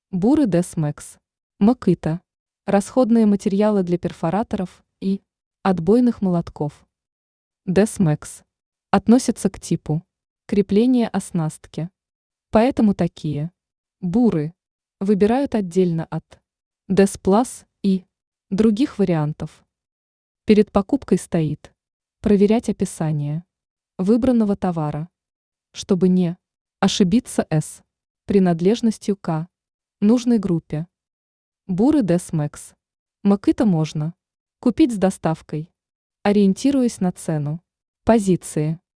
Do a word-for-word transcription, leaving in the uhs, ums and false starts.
Буры Desmax. Макита. Расходные материалы для перфораторов и отбойных молотков. Desmax относится к типу крепления оснастки. Поэтому такие буры выбирают отдельно от Desplus и других вариантов. Перед покупкой стоит проверять описание выбранного товара, чтобы не ошибиться с принадлежностью к нужной группе. Буры Desmax. Макита можно купить с доставкой, ориентируясь на цену, позиции,